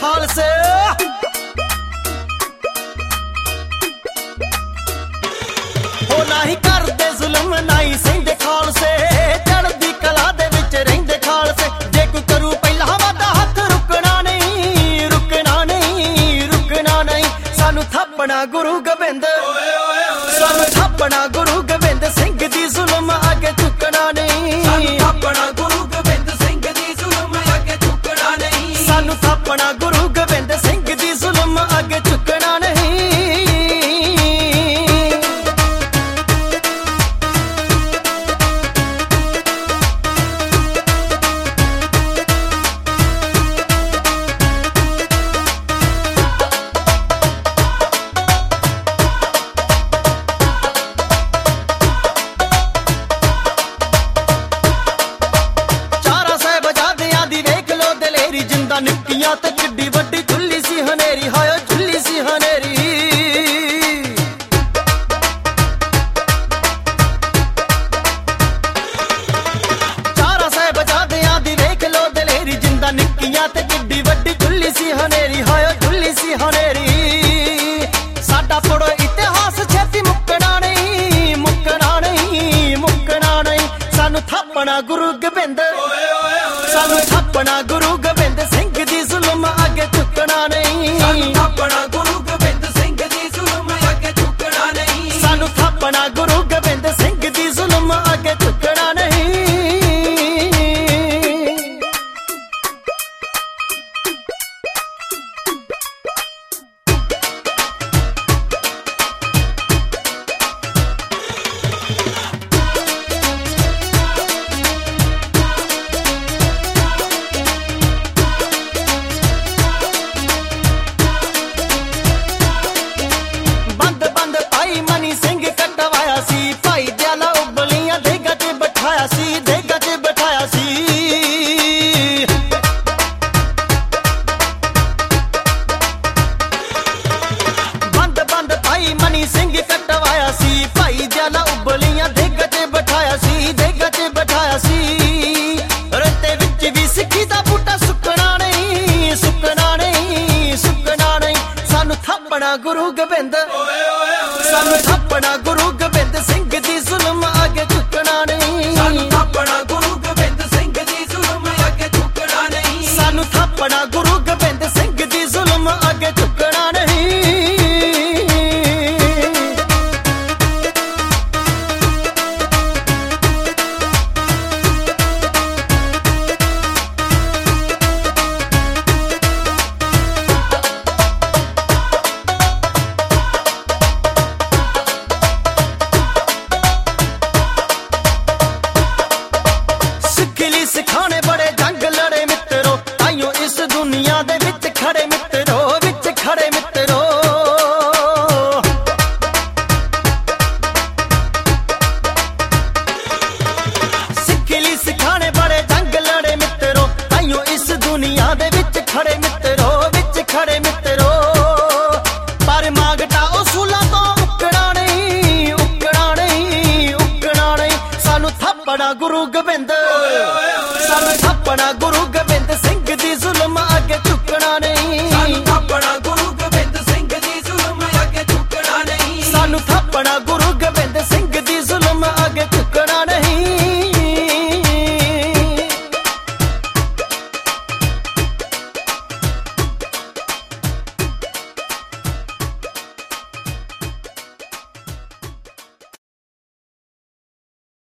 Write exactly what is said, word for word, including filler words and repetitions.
खालसे हो नाही करदे जुल्म नाई सहिंदे खालसे चढ़दी कला दे विच रहिंदे खालसे जे कोई करू पहला वादा हथ रुकना नहीं रुकना नहीं रुकना नहीं सानू थापना गुरु गोबिंद सानू थापना गुरु गोबिंद सिंह दी जुल्म अगे झुकना नहीं सानू थापना गुरु गोबिंद सिंह दी जुल्म अगे झुकना नहीं सानू थापना गुरु गोबिंद सिंह दी जुल्म अगे झुकना नहीं जिंदा निक्कियां ते किड्डी वड्डी झुल्ली सी हनेरी हाय झुल्ली सी हनेरी चारा साहब जादियां दी वेख लो दलेरी जिंदा निक्कियां ते किड्डी वड्डी झुल्ली सी हनेरी हाय झुल्ली सी हनेरी साडा पड़ो इतिहास छेती मुकना नहीं मुकना नहीं मुकना नहीं सानू थापना गुरु गोबिंद सानू थापना गुरु गोबिंद सिंह दी जुल्म अगे झुकना नहीं सानू थापना गुरु गोबिंद सिंह दी जुल्म अगे झुकना नहीं सानू थापना गुरु गोबिंद सिंह दी जुल्म अगे झुकना नहीं सिंह कटवाया सी भाई जाला उबलियां देगा च बैठाया सी देगा च बैठाया सी रते विच भी सिक्खी दा बूटा सुकना नहीं सुकना नहीं सुकना नहीं सानू थापना गुरु गोबिंद सानू थापना गुरु गोबिंद सिंह दी जुल्म अगे झुकना नहीं सानू थापना गुरु गोबिंद सिंह दी जुल्म अगे झुकना नहीं सानू थापना गुरु गोबिंद सिंह दी जुल्म अगे झुकना नहीं सिखाने बड़े जंग लड़े मित्रों ताइयों इस दुनिया दे विच खड़े मित्रों विच खड़े मित्रों सिखली सिखाने बड़े जंग लड़े मित्रों ताइयों इस दुनिया दे विच खड़े मित्रों विच खड़े मित्रों पर मांगटा उसूलां तो उकड़ा नहीं उकड़ा नहीं उकड़ा नहीं सानू थापना गुरु गोबिंद सानू थापना गुरु गोबिंद सिंह दी जुल्म अगे झुकना नहीं सानू थापना गुरु गोबिंद सिंह दी जुल्म अगे झुकना नहीं सानू थापना